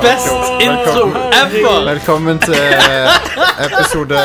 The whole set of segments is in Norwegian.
Best intro ever. Velkommen til episode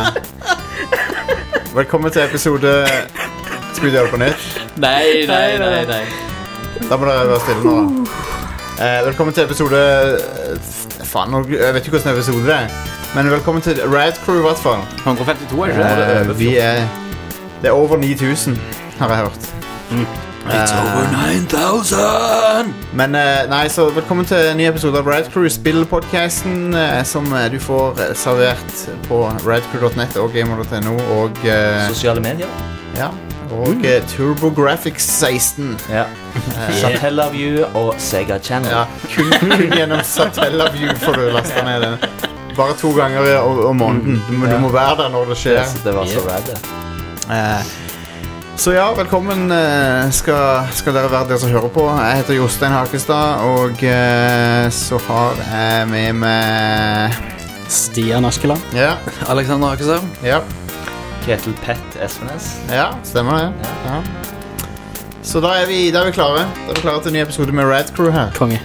Skal vi gjøre det på nytt? Nei. Da må dere være stille nå. Velkommen til episode faen, jeg vet ikke hvordan episode det men velkommen til Rad Crew I hvert fall. 152 det? Det over 9000 har jeg hørt. It's over 9000. Men nei, så velkommen til en ny episode av Rad Crew, spillpodcasten som du får servert på radcrew.net og gamer.no og sosiale medier. Ja, og TurboGrafx 16. Ja. Satellaview og Sega Channel. Ja, kun gjennom Satellaview får du lastet ned den. Bare 2 ganger om måneden. Du må være der når det skjer. Yes, det var så rad. Så ja, velkommen skal dere være dere som hører på. Jeg heter Jostein Hakestad, og så har jeg med meg Stian Askeland. Ja, Alexander Hakestad. ja, Ketil Pett Espenes. ja, stemmer det. Ja. Så da er vi klare. Da er vi klare til en ny episode med Rad Crew her. Konge.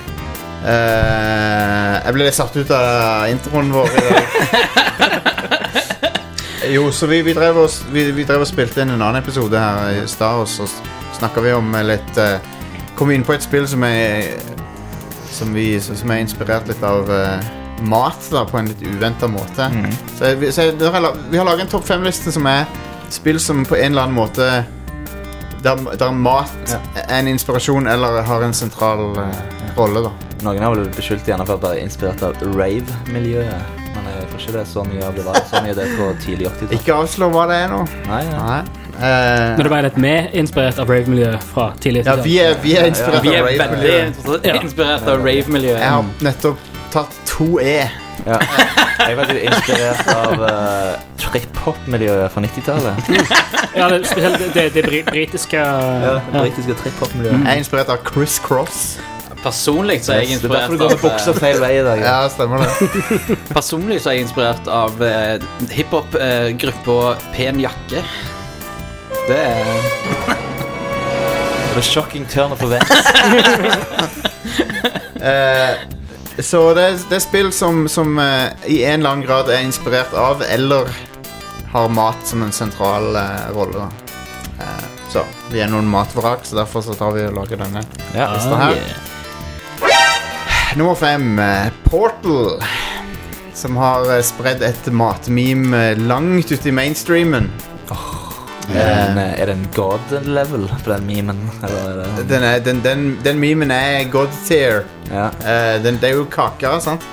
Jeg ble litt satt ut av introen vår I dag. Jo, så vi drev og spilte inn en annen episode her I stad, og så snakket vi om litt kom inn på et spill som er inspirert litt av mat da, på en litt uventet måte. Så vi har laget en topp 5-liste som er spill som på en eller annen måte der mat er en inspirasjon eller har en sentral rolle da. Noen har vel beskyldt gjerne for å være inspirert av rave-miljøet. Men jeg tror ikke det så mye av det var så mye det på tidlig 80-tall. Ikke avslå hva det er nå. Nei. Men det var litt mer inspirert av rave-miljøet fra tidlig. Ja, vi er inspirert Vi av er rave-miljøet. veldig inspirert av rave-miljøet. Jeg har nettopp tatt 2E. Ja. Jeg var jo inspirert av trip-hop-miljøet fra 90-tallet. Ja, spesielt det britiske Ja, det britiske trip-hop-miljøet. Jeg er inspirert av Criss Cross. Personlig så er jeg Det er derfor inspirert du går med bukser av feil vei I dag. Ja, stemmer det. Personlig så er jeg inspirert av hiphop-gruppa Pen Jakke. Det er Det er shocking turn of events. Så det er spill som I en eller annen grad er inspirert av eller har mat som en sentral rolle da. Så vi er noen matvrak, så derfor så tar vi og lager denne lista her. Nummer 5, Portal, som har spredd et matmeme langt ut I mainstreamen. Er det en god-level på den memen? Eller er det... Den memen er god tier. Ja. Det er jo kaker, sant?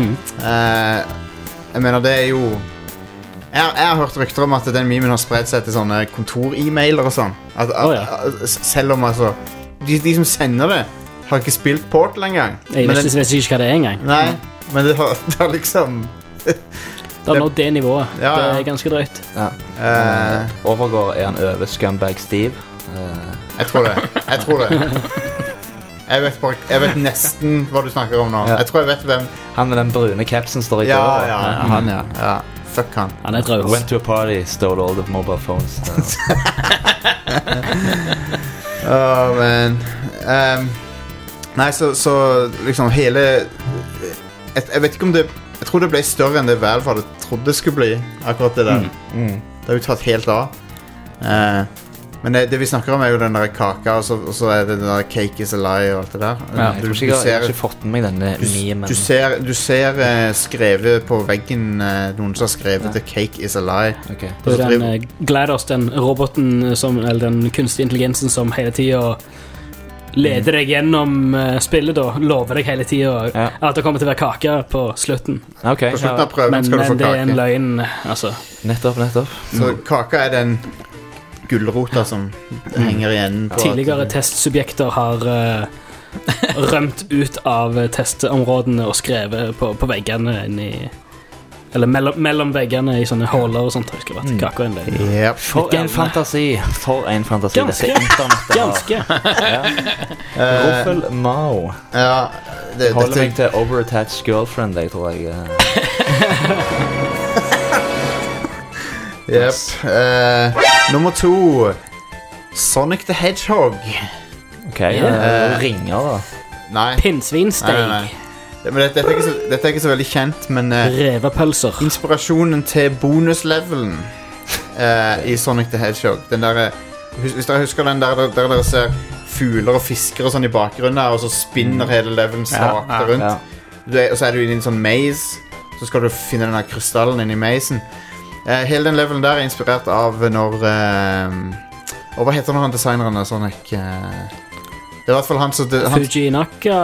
Jeg mener, det er jo... Jeg har hørt rykter om at den memen har spredt seg til sånne kontor-e-mailer og sånn. Selv om altså... De som sender det har ikke spilt Portal engang. Jeg vet ikke hva det engang. Nei, men det har liksom... Det har nådd det nivået. Ja. Det er ganske drøyt. Ja. Overgår en over Scumbag Steve. Jeg tror det. Jeg vet nesten hva du snakker om nå. Ja. Jeg tror jeg vet hvem... Han med den brune capsen står I døra. Han, ja. Fuck han. Han er drøys. Went to a party, stole all the mobile phones. Men nei, så liksom hele jeg vet ikke om det jeg tror det ble større enn det Valve hadde trodd det skulle bli akkurat det der. Det har jo tatt helt av men det vi snakker om er jo den der kaka og så er det den der cake is a lie og alt det der. Jeg har ikke fått med meg denne memen. Du ser skrevet på veggen noen som har skrevet The cake is a lie. Okay. Det er den GLaDOS, den roboten eller den kunstige intelligensen som hele tiden leder deg gjennom spillet da, lover deg hele tiden at det kommer til å være kake på slutten. Okay. På slutten av prøven skal du få kake. Men det er en løgn, altså. Nettopp. Så kaka er den gulrota som henger igjen på tidligere testsubjekter har rømt ut av testområdene og skrevet på veggene eller mellom veggene I sånne håler og sånt. Det skal være kake og en løgn. Yep. For en fantasi. Ganske. Ruffel Mao. Ja, holder meg til overattached girlfriend, jeg tror jeg. Yep. Nummer 2, Sonic the Hedgehog. Ok, ringer da. Nei. Pinnsvinsteig. Nei. Men dette er ikke så veldig kjent, men Revepølser. inspirasjonen til bonuslevelen i Sonic the Hedgehog, den der, hvis dere husker den der dere ser fugler og fisker og sånn i bakgrunnen her, og så spinner hele levelen sakte rundt. Og så er du inne i en sånn maze, så skal du finne den her krystallen inne i mazen. Hele den levelen der er inspirert av når og hva heter han designeren av Sonic? Det er i hvert fall han som Fujinaka.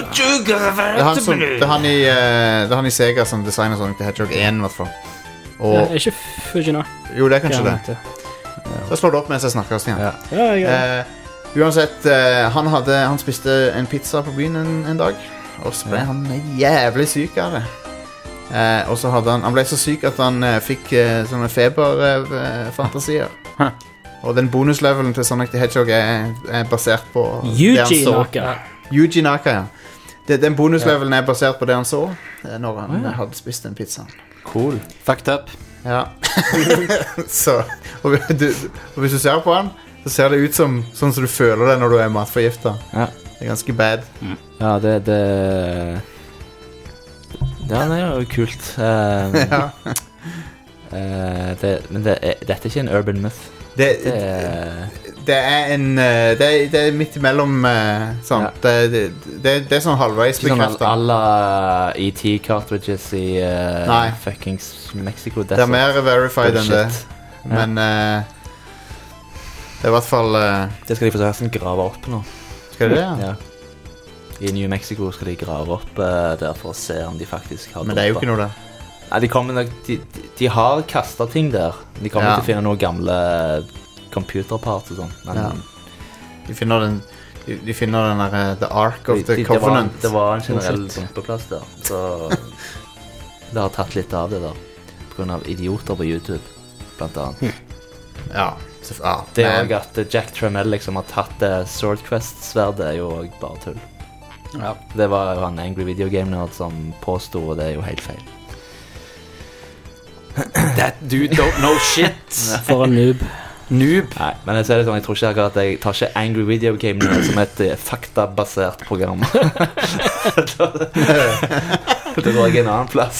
det er han i Sega som designer Sonic the Hedgehog 1 i hvert fall. Og, ikke Fujinaka. Jo, det er kanskje det. Så slår det opp mens jeg snakker, Stian. Uansett, han spiste en pizza på byen en dag, og så ble han jævlig syk av det. Og så han ble så syk at han fikk sånne feberfantasier. Og den bonuslevelen til Sonic the Hedgehog er basert på det han så. Yuji Naka, ja. Den bonuslevelen er basert på det han så når han hadde spist den pizzaen. Cool. Fucked up. Ja. Så, og hvis du ser på han, så ser det ut sånn som du føler det når du er matforgiftet. Ja. Det er ganske bad. Ja, det er jo kult. Men dette er ikke en urban myth. Det er midt imellom sånn. Det er sånn halvveis bekreftet. Sånn alla ET cartridges i fuckings Mexico Desert. Det er mer verified enn det. Men det er i hvert fall det skal de forresten grave opp nå. Skal de det? Ja. I New Mexico skal de grave opp der for å se om de faktisk har. Men det er jo ikke noe der. Nei, de har kastet ting der. De kommer til å finne noen gamle computerparts og sånn. Men de finner den der The Ark of the Covenant. Det var en generell dumpeplass der. Så det har tatt litt av det der på grunn av idioter på YouTube, blant annet. Det er jo at Jack Tramiel liksom har tatt Sword Quest-sverdet er jo bare tull. Det var jo han Angry Video Game Nerd som påstod, og det er jo helt feil. That dude don't know shit. For en noob. Nei, men jeg ser det sånn, jeg tror ikke akkurat jeg tar ikke Angry Video Game Nerd som et faktabasert program. Det går jeg en annen plass.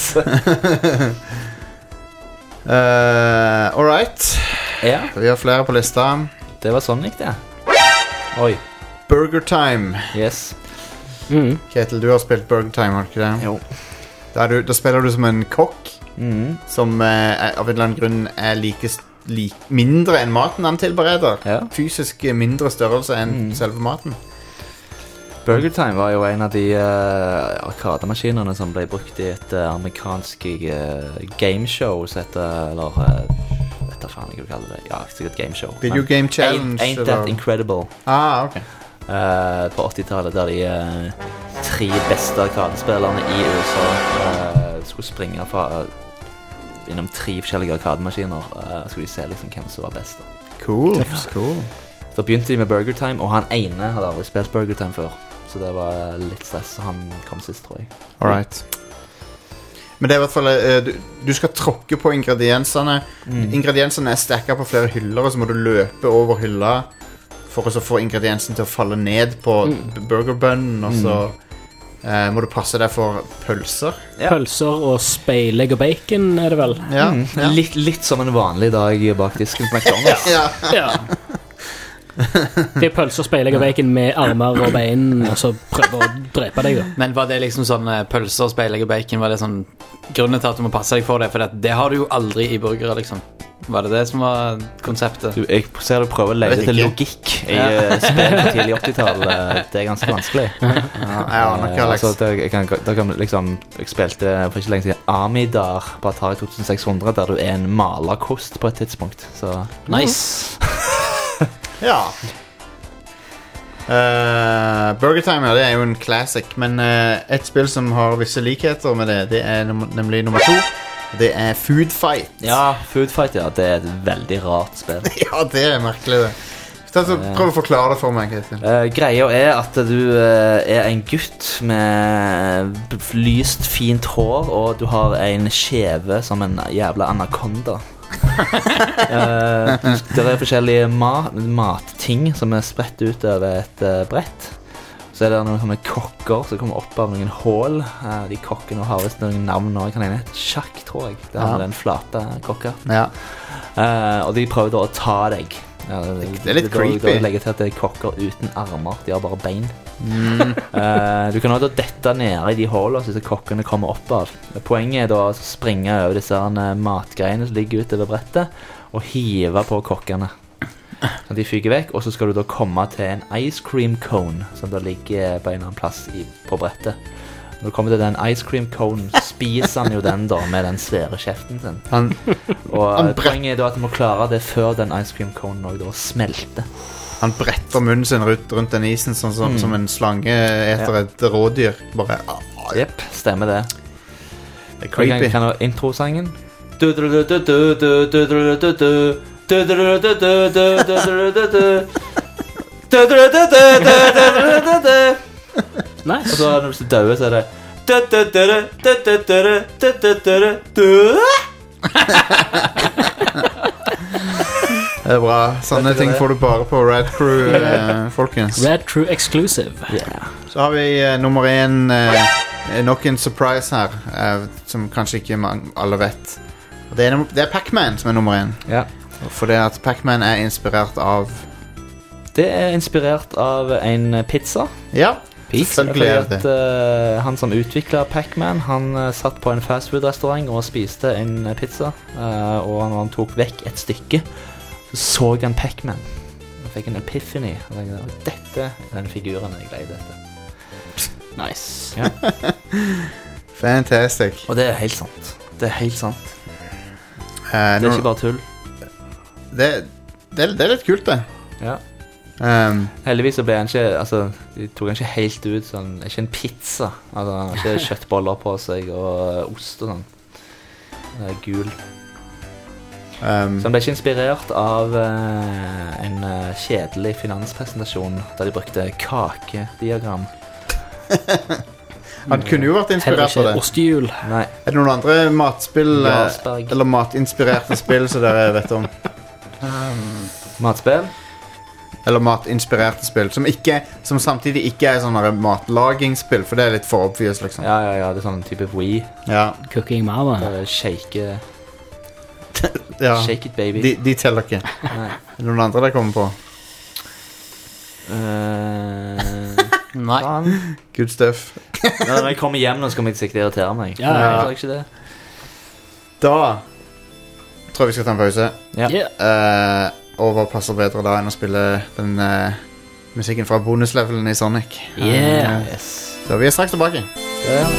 Alright. Ja. Vi har flere på lista. Det var Sonic, det. Oi. Burger Time. Yes. Ketil, du har spilt Burger Time, har du ikke det? Jo. Da spiller du som en kokk som av en eller annen grunn er mindre enn maten han tilbereder. Fysisk mindre størrelse enn selve maten. Burger Time var jo en av de arkademaskinene som ble brukt i et amerikansk gameshow som heter, eller vet da faen jeg vil kalle det. Ja, sikkert gameshow. Video Game Challenge. Ain't That Incredible. Ok. På 80-tallet, der de 3 beste arkadespillerne i USA skulle springe innom 3 forskjellige arkademaskiner. Skulle de se liksom hvem som var best. Cool. Så begynte de med Burger Time, og han ene hadde aldri spilt Burger Time før. Så det var litt stress, så han kom sist, tror jeg. Alright. Men det er i hvert fall du skal tråkke på ingrediensene. Ingrediensene er stakket på flere hyller, og så må du løpe over hylla for å få ingrediensen til å falle ned på burgerbunnen, og så må du passe deg for pølser. Pølser og speilegg og bacon er det vel? Ja. Litt som en vanlig dag bak disken på McDonald's. Ja. Det er pølser, speilegg og bacon med armer og bein, og så prøver å drepe deg da. Men var det liksom sånn pølser, speilegg og bacon, var det sånn grunnen til at du må passe deg for det? For det har du jo aldri i burgere, liksom. Var det som var konseptet? Jeg ser du prøver å leve til logikk i spill på tidlig 80-tall. Det er ganske vanskelig. Jeg spilte for ikke lenge siden Amidar på Atari 2600, der du er en malerkost på et tidspunkt. Så nice. Ja. Burger Time, det er jo en classic, men et spill som har visse likheter med det er nemlig nummer 2. Det er Food Fight. Ja, Food Fight, det er et veldig rart spill. Ja, det er merkelig det. Prøv å forklare det for meg, Ketil. Greia er at du er en gutt med lyst, fint hår, og du har en skjeve som en jævla anakonda. Det er forskjellige matting som er spredt ut over et brett. Så det noen sånne kokker som kommer opp av noen hål. De kokkene har visst noen navn nå. Kan jeg hete Sjakk, tror jeg. Det er den flate kokka. Ja. Og de prøver da å ta deg. Det er litt creepy. Da legger til at det er kokker uten armer. De har bare bein. Du kan også dette ned i de hålene så disse kokkene kommer opp av. Poenget er da å springe over disse matgreiene som ligger ute ved brettet, og hive på kokkene. Så de fyker vekk, og så skal du da komme til en ice cream cone som da ligger på en eller annen plass på brettet. Når du kommer til den ice cream cone, spiser han jo den da med den svære kjeften sin. Og poenget er da at du må klare det før den ice cream cone også da smelter. Han bretter munnen sin rundt den isen som en slange etter et rådyr. Bare Jepp, stemmer det. Det er creepy. Kan du introsangen? Nice. Og så når du dør så er det Det er bra. Sånne ting får du bare på Rad Crew, folkens. Rad Crew Exclusive. Så har vi nummer 1, nok en surprise her, som kanskje ikke alle vet. Det er Pac-Man som er nummer 1. Ja. For det at Pac-Man er inspirert av... Det er inspirert av en pizza. Ja, selvfølgelig er det. Han som utviklet Pac-Man, han satt på en fastfood-restaurant og spiste en pizza. Og når han tok vekk et stykke, så han Pac-Man. Han fikk en epiphany. Dette er den figuren jeg leide etter. Nice. Ja. Fantastic. Og det er helt sant. Det er helt sant. Det er ikke bare tull. Det er litt kult, det. Ja. Heldigvis så ble han ikke, altså, de tok han ikke helt ut sånn, ikke en pizza. Altså, han har ikke kjøttboller på seg og ost og sånn. Det er gul. Så han ble ikke inspirert av en kjedelig finanspresentasjon der de brukte kakediagram. Han kunne jo vært inspirert av det. Ostehjul. Nei. Er det noen andre matspill eller matinspirerte spill som dere vet om? Matspill? Eller matinspirerte spill som samtidig ikke er sånne matlagingsspill, for det er litt for obvious, liksom. Ja, det er sånn type Wii. Ja. Cooking Mama. Shake Ja. Shake it, baby. De teller ikke. Nei. Er det noen andre der kommer på? Nei. Good stuff. Når jeg kommer hjem nå skal jeg sikkert irritere meg. Ja. Jeg ikke det. Da tror jeg vi skal ta en pause. Ja. Og hva passer bedre da enn å spille den musikken fra bonuslevelen i Sonic. Yes. Så vi er straks tilbake. Ja.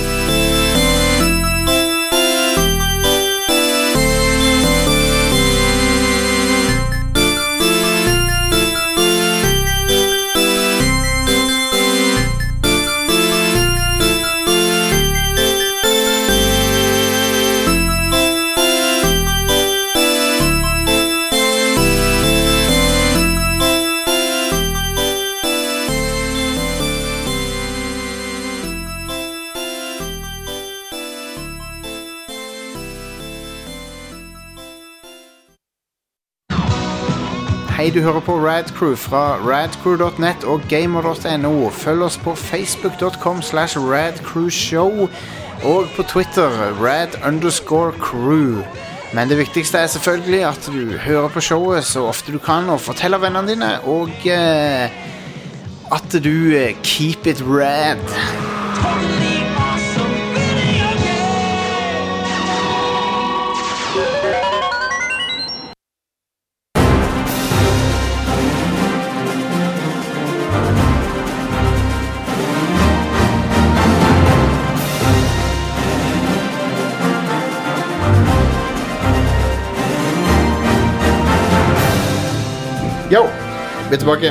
Hei, du hører på Rad Crew fra radcrew.net og gamer.no. Følg oss på facebook.com/radcrewshow og på Twitter rad_crew. Men det viktigste er selvfølgelig at du hører på showet så ofte du kan og forteller vennene dine, og at du keep it rad. Yo, vi er tilbake.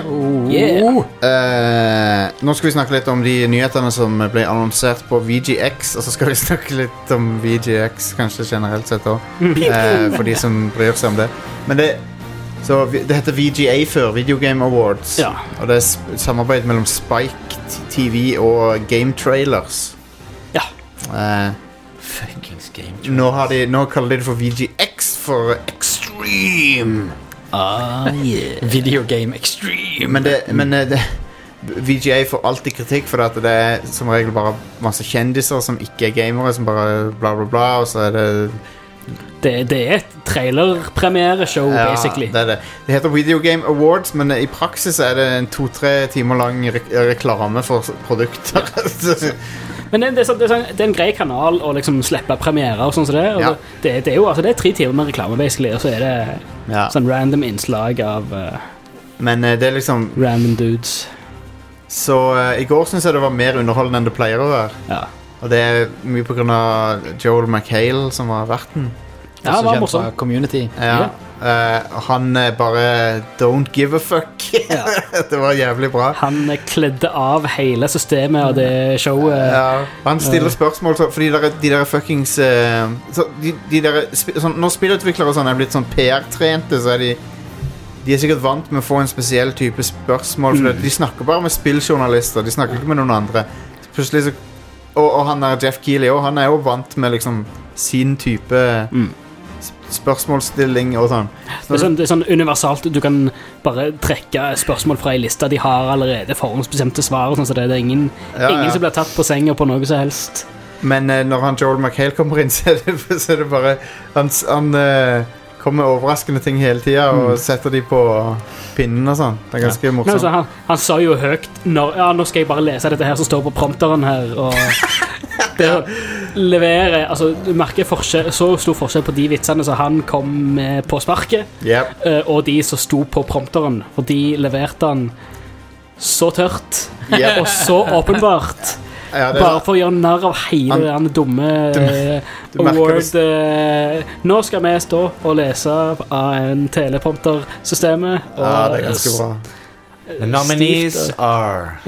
Nå skal vi snakke litt om de nyhetene som ble annonsert på VGX. Og så skal vi snakke litt om VGX, kanskje generelt sett også, for de som bryr seg om det. Men det heter VGA før, Video Game Awards. Ja. Og det er samarbeid mellom Spike TV og Game Trailers. Ja. Fuckings Game Trailers. Nå kaller de det for VGX for Extreme. Video Game Extreme. Men VGA får alltid kritikk for at det som regel bare masse kjendiser som ikke gamere, som bare bla bla bla, og så det et trailerpremiereshow, basically. Det heter Video Game Awards, men i praksis det en 2-3 timer lang reklame for produkter. Men det en grei kanal å liksom slippe premiere og sånn som det, og det jo, altså det 3 timer med reklame, basically, og så det sånn random innslag av men det liksom random dudes. Så i går synes jeg det var mer underholdende enn det pleier å være. Ja. Og det mye på grunn av Joel McHale som var verten. Ja, han var morsom. Community. Ja. Han bare don't give a fuck. Det var jævlig bra. Han kledde av hele systemet av det showet. Ja, han stiller spørsmål fordi de der fuckings når spillutviklere sånn blitt sånn PR-trente, så de sikkert vant med å få en spesiell type spørsmål, for de snakker bare med spilljournalister, de snakker ikke med noen andre. Plutselig så og han der Jeff Keighley også, han jo vant med liksom sin type spørsmålsstilling og sånn. Det sånn universalt, du kan bare trekke spørsmål fra en liste, de har allerede forhåndsbestemte svar, sånn, så det ingen som blir tatt på senga på noe som helst. Men når han Joel McHale kommer inn, så det bare han kommer med overraskende ting hele tiden og setter de på pinnen og sånn. Det ganske morsomt. Men, han sa jo høyt nå skal jeg bare lese dette her som står på prompteren her, og det leverer, altså du merker så stor forskjell på de vitsene som han kom med på sparket, og de som sto på prompteren, for de leverte han så tørt og så åpenbart. Bare for å gjøre narr av hele den dumme award. Nå skal vi stå og lese av en teleprompter-systemet. Det ganske bra. The nominees are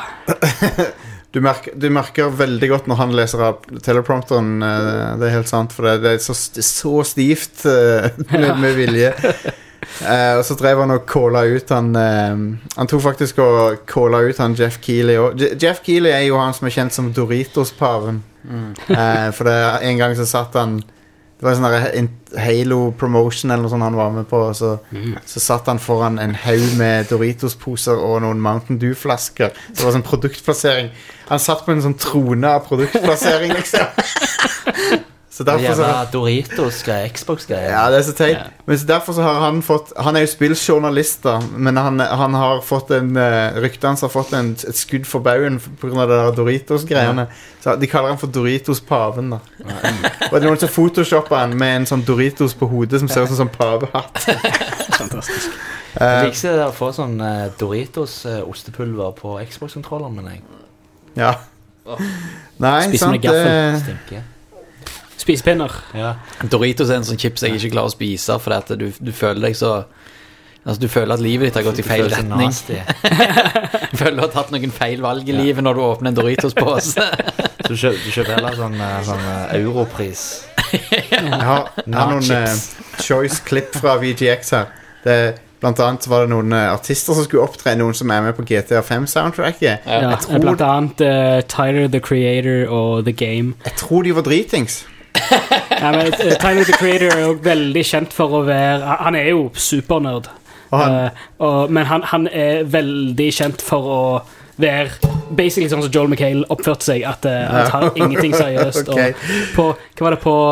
du merker veldig godt når han leser av teleprompteren. Det helt sant, for det så stivt med vilje. Og så drev han og calla ut han tok faktisk og calla ut han Jeff Keighley Jeff Keighley jo han som kjent som Doritos-paven. For en gang så satt han, det var en sånn Halo promotion eller noe sånt han var med på, så satt han foran en haug med Doritos-poser og noen Mountain Dew-flasker. Så det var sånn produktplassering. Han satt på en sånn trone av produktplassering liksom. Så derfor så Doritos-greier, Xbox-greier. Ja, det så teit. Men så derfor så har han fått, han jo spilljournalist da, men han har fått ryktene har fått et skudd for baugen på grunn av det der Doritos-greiene. Så de kaller han for Doritos-paven da. Og det noen som photoshopper han med en sånn Doritos på hodet som ser ut som pavehatt. Fantastisk. Jeg liker ikke å få sånn Doritos-ostepulver på Xbox-kontrolleren, men jeg. Ja. Nei, spiser med gaffel. Stinker. Spisepinner. Ja. Doritos en sånn chips jeg ikke er glad å spise, for at du føler deg så, altså du føler at livet ditt har gått i feil retning. Du føler du har tatt noen feil valg i livet når du åpner en Doritos-pose. Så du kjøper heller sånn europris. Jeg har noen choice-klipp fra VGX her. Blant annet var det noen artister som skulle opptre, noen som med på GTA 5-soundtracket. Blant annet Tyler, The Creator og The Game. Jeg tror de var dritings. Men Tyler, The Creator jo veldig kjent for å være, han jo supernerd. Men han veldig kjent for å være basically sånn som Joel McHale oppførte seg, at han tar ingenting seriøst. Okay. Og hva var det på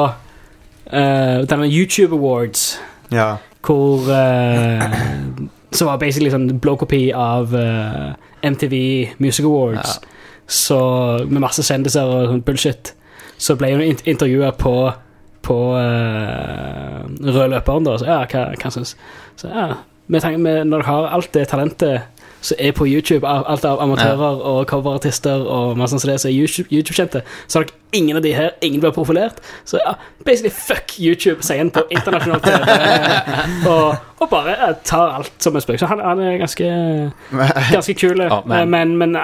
denne YouTube Awards? Ja. Hvor så var basically sånn blåkopi av MTV Music Awards, så med masse kjendiser og bullshit, så ble hun intervjuet på rød løperen da, så hva synes så med tanke med når du har alt det talentet så på YouTube, alt av amatører og coverartister og masse sånn som det, så YouTube-kjente, så har dere ingen av de her, ingen blir profilert, så basically fuck YouTube, sier han på internasjonalt TV, og bare tar alt som en spøk, så han ganske kul, men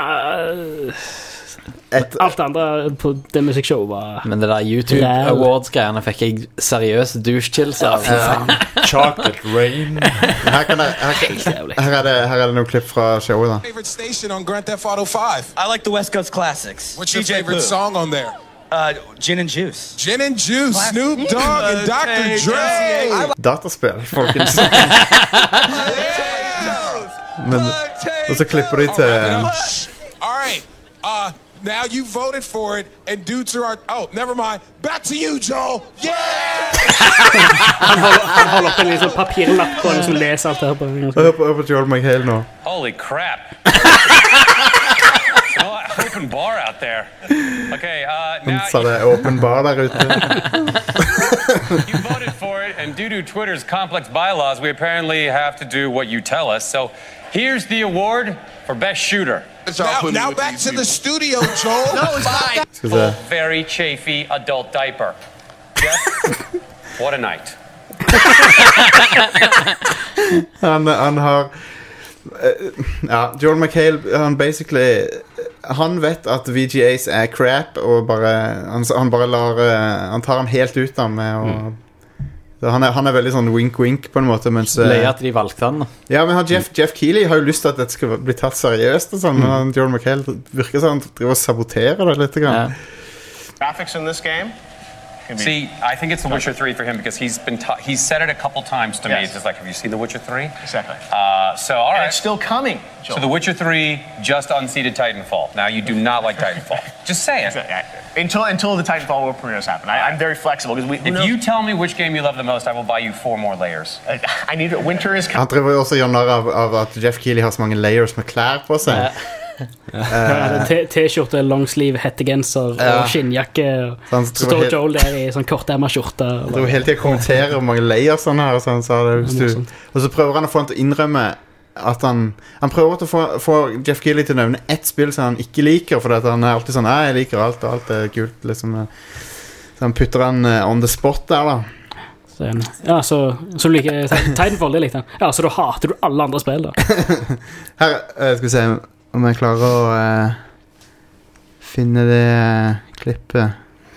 alt andre på det musikkshowet var men det der YouTube Awards-greiene fikk jeg seriøse douche-chills av. Chocolate Rain. Her er det noen klipp fra showet da. Favorite station on Grand Theft Auto 5? I like the West Coast Classics. What's your favorite song on there? Gin and Juice. Gin and Juice, Snoop Dogg and Dr. Dre. Dataspill, folkens. Men Og så klipper de til All right. Now you voted for it, and dudes are... Oh, never mind. Back to you, Joel. Yeah! Han holder opp en liten papirlapp på som leser alt det her på. Hør på Joel McHale nå. Holy crap. Open bar out there. Okay, now... Så det open bar der ute. You voted for it, and due to Twitter's complex bylaws, we apparently have to do what you tell us. So here's the award for best shooter. Now back to the studio, Joel. No, it's not. Full, very chafy adult diaper. Jeff, what a night. Han har Joel McHale han vet at VGAs er crap og han tar han helt ut da med å han er veldig sånn wink-wink på en måte mens løy at de valgte han da. Ja, men Jeff Keighley har jo lyst til at dette skal bli tatt seriøst og sånn, men Joel McHale virker sånn han driver og saboterer det litt grann. Graphics in this game? See, I think it's The Witcher 3 for him because he's said it a couple times to me. It's just like, have you seen The Witcher 3? Exactly. So, all right. And it's still coming, Joel. So The Witcher 3 just unseated Titanfall. Now, you do not like Titanfall. Just say it. Until the Titanfall World Premieres happen. I'm very flexible. If you tell me which game you love the most, I will buy you 4 more layers. I need it. Winter is coming. Han driver jo også gjør narr av at Jeff Keighley har så mange layers med klær på seg. T-skjorte, longsleeve, hettegenser og skinnjakke. Så står Joel der i sånn kortermet skjorte. Det var helt til å kommentere hvor mange layers han har, så han sa det. Og så prøver han å få han til å innrømme at han prøver å få Jeff Keighley til å nevne ett spill som han ikke liker, for han er alltid sånn, jeg liker alt, og alt er kult liksom. Så han putter han on the spot der da. Ja, så du liker Titanfall, det likte han. Ja, så da hater du alle andre spill da. Her, skal vi se om jeg klarer å finne det klippet.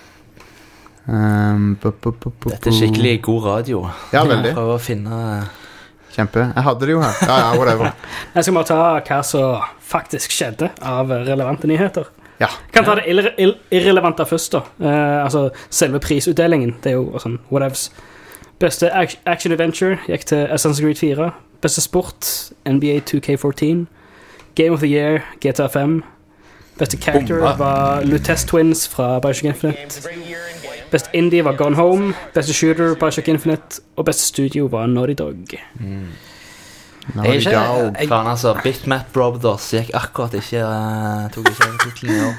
Dette er skikkelig god radio. Ja, veldig. Prøv å finne... Kjempe. Jeg hadde det jo her. Ja, whatever. Jeg skal bare ta hva som faktisk skjedde av relevante nyheter. Ja. Kan ta det irrelevante først da. Altså selve prisutdelingen, det er jo sånn whatevs. Beste action adventure gikk til Assassin's Creed 4. Beste sport, NBA 2K14. Game of the Year, GTA 5. Beste character var Lutece Twins fra Bioshock Infinite. Beste indie var Gone Home. Beste shooter, Bioshock Infinite. Og beste studio var Naughty Dog. Naughty Dog. Faen altså, Bitmap Brothers gikk akkurat ikke tok ikke titlen i år.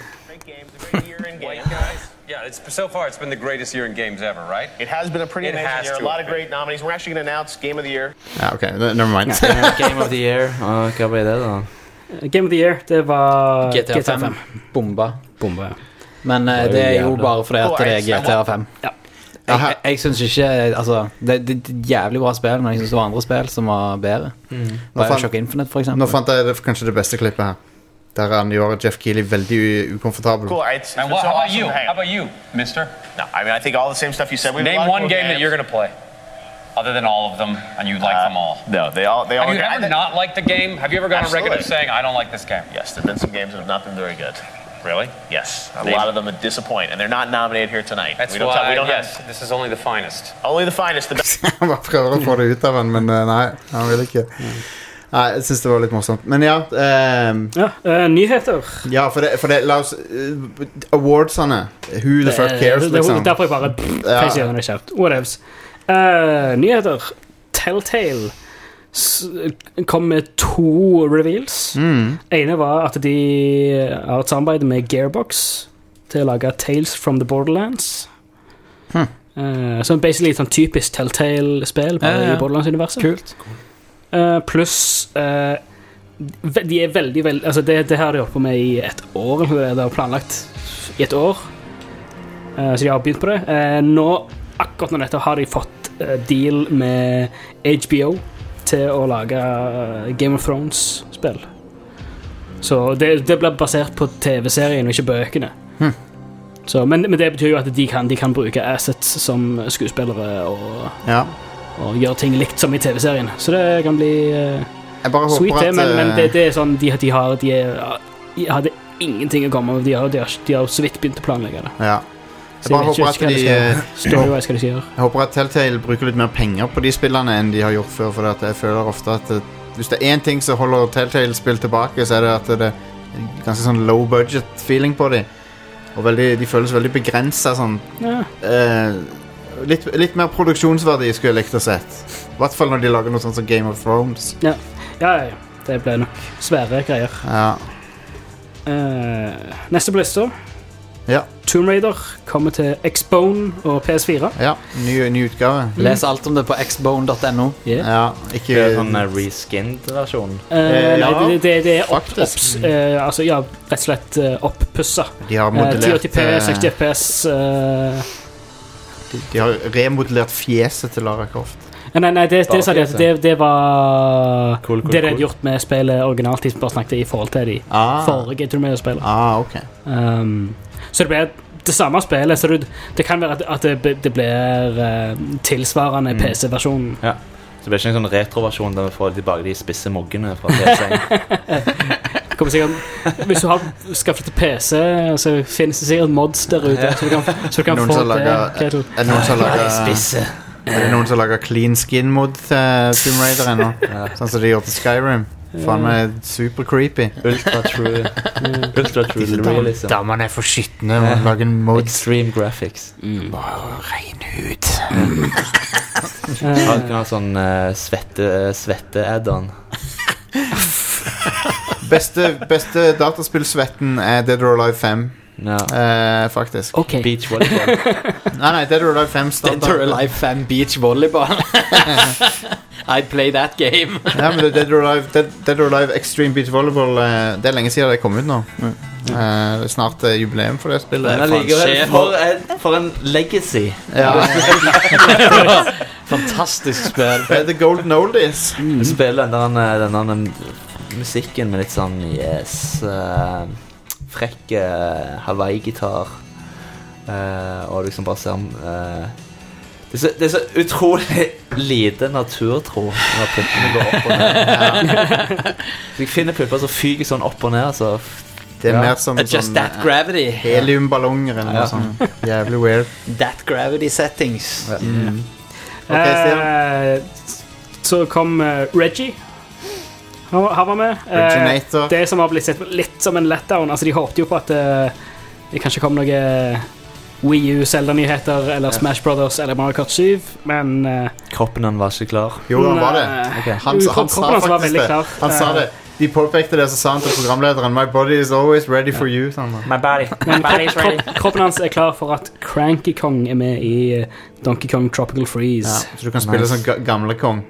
Yeah, so far it's been the greatest year in games ever, right? It has been a pretty amazing year. A lot of great nominees. We're actually going to announce Game of the Year. Ja, ok. Never mind. Game of the Year. Hva ble det da? Game of the Year, det var GTA 5. Bomba, ja. Men det er jo bare fordi at det er GTA 5. Ja. Jeg synes ikke, altså, det er et jævlig bra spill, men jeg synes det var andre spill som var bedre. Bioshock Infinite, for eksempel. Nå fant jeg kanskje det beste klippet her. Der han gjør Jeff Keighley veldig ukomfortabel. Cool. And how about you? How about you, mister? No, I mean, I think all the same stuff you said. Name one game that you're going to play. Other than all of them, and you like them all. No, they all. Have you ever not liked a game? Have you ever gone on record of saying, I don't like this game? Yes, there have been some games that have not been very good. Really? Yes. A lot of them disappoint, and they're not nominated here tonight. That's why, yes, this is only the finest. Only the finest. The best. Han bare prøver å få det ut av han, men nei, han vil ikke. Nei, jeg synes det var litt morsomt. Men ja, nyheter. Ja, for det la oss awardsene. Who the fuck cares, liksom. Derfor jeg bare peiser gjennom det kjøpt. Whatevs. Nyheter. Telltale kom med 2 reveals. Ene var at de har et samarbeid med Gearbox til å lage Tales from the Borderlands. Så basically et sånn typisk Telltale-spill i Borderlands-universet. Kult. Pluss de er veldig altså det har de holdt på med i et år. Det har planlagt i et år, så de har begynt på det. Nå, akkurat nå dette, har de fått deal med HBO til å lage Game of Thrones-spill. Så det blir basert på TV-serien og ikke bøkene. Så, men det betyr jo at de kan bruke assets som skuespillere og gjøre ting likt som i TV-serien. Så det kan bli sweet det, men det er sånn de hadde ingenting å komme med. De har så vidt begynt å planlegge det. Ja. Jeg bare håper at jeg håper at Telltale bruker litt mer penger på de spillene enn de har gjort før, for jeg føler ofte at hvis det en ting som holder Telltale-spill tilbake, så det at det er ganske sånn low budget feeling på dem. Og de føles veldig begrenset sånn. Litt mer produksjonsverdi skulle jeg likt å sett. I hvert fall når de lager noe sånt som Game of Thrones. Ja. Det ble nok svære greier. Neste på lista. Ja. Tomb Raider kommer til Xbone og PS4. Ja, ny utgave. Les alt om det på xbone.no. Ja, ikke det sånn reskinned versjon. Nei, det er rett og slett opppussa. De har modellert 1080p, 60 fps. De har remodellert fjeset til Lara Croft. Nei, det sa de at det var cool. Det de hadde gjort med spillet originalt. De bare snakket i forhold til de forrige Tomb Raider-spillet. Ok. Så det blir det samme spillet. Så det kan være at det blir tilsvarende PC-versjonen. Ja. Så det blir ikke en sånn retro-versjon der vi får tilbake de spisse moggene fra PC-en. Hvis du har skaffet til PC, så finnes det sikkert mods der ute, så du kan få det. Er det noen som lager clean skin-mod til Tomb Raider ennå? Sånn som de gjør til Skyrim. Faen meg super creepy. Ultra true realism. Damene er for skitne å lage en mod. Extreme graphics. Regn ut. Har ikke noe sånn svette-add-on. Beste dataspillsvetten er Dead or Alive 5. Faktisk. Okay. Beach volleyball. Nei, Dead or Alive 5 standard. Dead or Alive 5 beach volleyball. I'd play that game. Ja, men Dead or Alive Extreme Beach Volleyball, det er lenge siden det kom ut nå. Det er snart jubileum for det spillet. For en legacy. Ja. Fantastisk spill. Det er The Golden Oldies. Spiller denne musikken med litt sånn frekk Hawaii-gitar, og liksom bare ser det er så utrolig lite naturtro når puppene går opp og ned. Så jeg finner pupper som fyker sånn opp og ned, så det er mer som Just sånn, that gravity. Heliumballonger eller noe sånt. Jævlig weird. That gravity settings. Ok, Stian. Så kom Reggie. Han var med. Det som har blitt sett litt som en letdown. Altså, de håpte jo på at det kanskje kom noe Wii U Zelda-nyheter eller Smash Brothers eller Mario Kart 7, men kroppen han var ikke klar. Jo, han var det. Han sa faktisk det. Han sa det. De påpekte det, så sa han til programlederen My body is always ready for you. My body is ready. Kroppen hans er klar for at Cranky Kong er med i Donkey Kong Tropical Freeze. Så du kan spille som gamle Kong.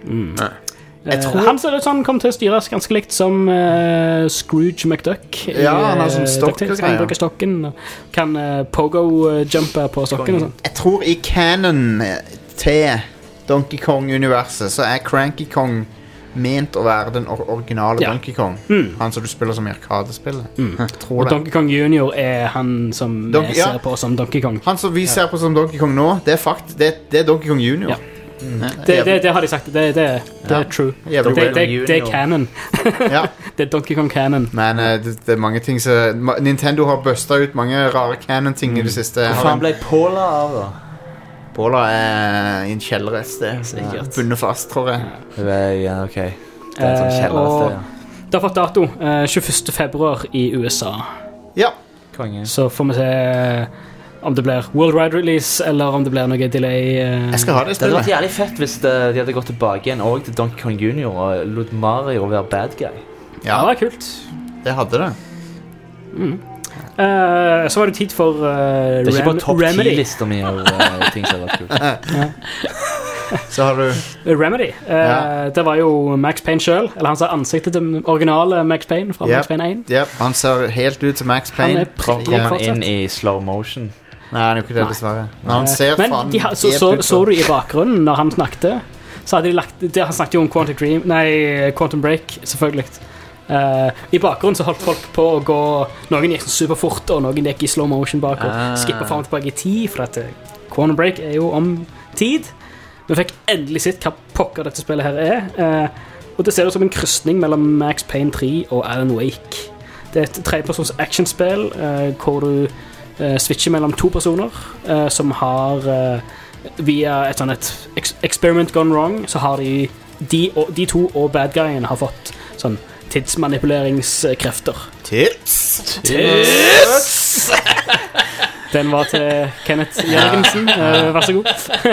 Han ser ut som han kommer til å styres ganske likt som Scrooge McDuck. Han har sånn stokk. Han bruker stokken. Kan pogo-jumpe på stokken og sånt. Jeg tror i canon til Donkey Kong-universet så er Cranky Kong ment å være den originale Donkey Kong. Han som du spiller som i arkadespillet. Og Donkey Kong Junior er han som vi ser på som Donkey Kong. Han som vi ser på som Donkey Kong nå, det er Donkey Kong Junior. Det har de sagt. Det er true. Det er canon. Det er Donkey Kong canon. Men det er mange ting som Nintendo har bustet ut mange rare canon-ting i det siste. Hvor faen ble Paula av da? Paula er i en kjeller et sted. Bunnet fast, tror jeg. Ja, ok. Det er en sånn kjeller et sted, Det har fått dato 21. februar i USA. Ja. Konge. Så får vi se om det blir worldwide release, eller om det blir noe delay. Jeg skal ha det spillet. Det hadde vært jævlig fett hvis de hadde gått tilbake igjen og til Donkey Kong Junior og lot Mario være bad guy. Ja, det var kult. Det hadde det. Så var det tid for det er ikke bare topp Remedy. 10-lister med ting som har vært kult. Så har du Remedy. Det var jo Max Payne selv. Eller han ser ansiktet til originale Max Payne fra Max Payne 1. Han ser helt ut som Max Payne. Han er inn i slow motion. Nei, han er jo ikke det, dessverre. Men han ser faen så du i bakgrunnen når han snakket, så hadde de lagt han snakket jo om Quantum Break, selvfølgelig. I bakgrunnen så holdt folk på å gå. Noen gikk super fort, og noen gikk i slow motion bak og skippet frem og tilbake i tid, for at Quantum Break er jo om tid. Vi fikk endelig sett hva pokker dette spillet her er, og det ser ut som en krysning mellom Max Payne 3 og Alan Wake. Det er et 3-persons actionspill hvor du switcher mellom 2 personer som har via et sånt experiment gone wrong, så har de de to og bad guyen har fått sånn tidsmanipuleringskrefter. Tits! Den var til Kenneth Jørgensen. Vær så god.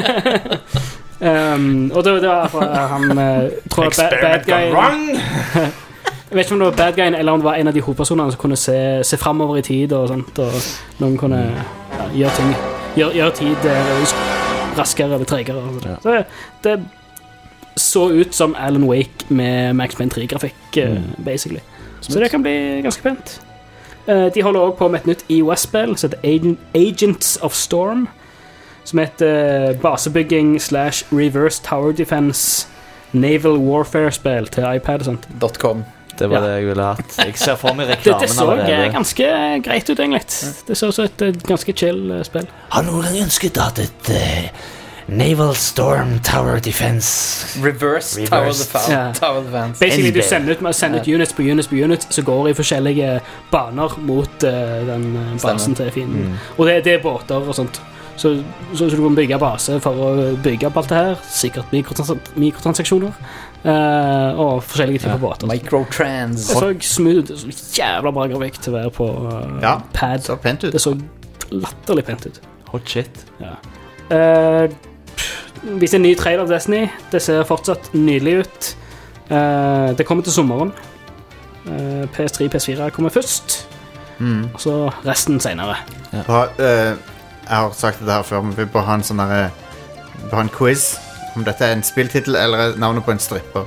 Og det var for han tror bad guyen jeg vet ikke om det var bad guyen eller om det var en av de hovedpersonene som kunne se fremover i tid og sånt, og noen kunne gjøre tid raskere eller tregere og sånt. Så det så ut som Alan Wake med Max Payne 3-grafikk basically. Så det kan bli ganske pent. De holder også på med et nytt iOS-spill som heter Agents of Storm, som heter basebygging / reverse tower defense naval warfare-spill til iPad og sånt. .com. Det var det jeg ville hatt. Jeg ser for meg reklamen det så ganske greit ut egentlig. Det så ut et ganske chill spill. Har noen ønsket at et Naval Storm Tower Defense Reverse. Tower Defense. Basically du sender ut units på units så går i forskjellige baner mot den basen til fienden. Og det er båter og sånt. Så du kan bygge base for å bygge opp alt det her. Sikkert mikrotransaksjoner og forskjellige typer båter. Microtrans. Det så smooth, jævla bra grafikk til å være på pad. Så pent ut. Det så latterlig pent ut. Hot shit. Viser en ny trailer av Destiny. Det ser fortsatt nydelig ut. Det kommer til sommeren. PS3, PS4 kommer først. Og så resten senere. Jeg har sagt det her før, men vi bør ha en sånn der, ha en quiz om dette er en spilltitel eller navnet på en stripper.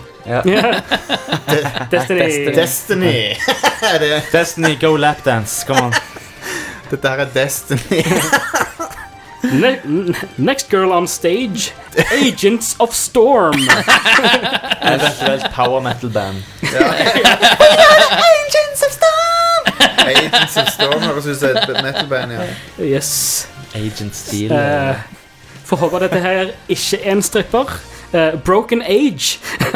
Destiny. Destiny, go lapdance. Come on. Dette her er Destiny. Next girl on stage, Agents of Storm. Eventuelt power metal band. Agents of Storm. Agents of Storm høres ut som et metal band, Yes. Agent Steel. For håper dette her ikke er en stripper. Broken Age.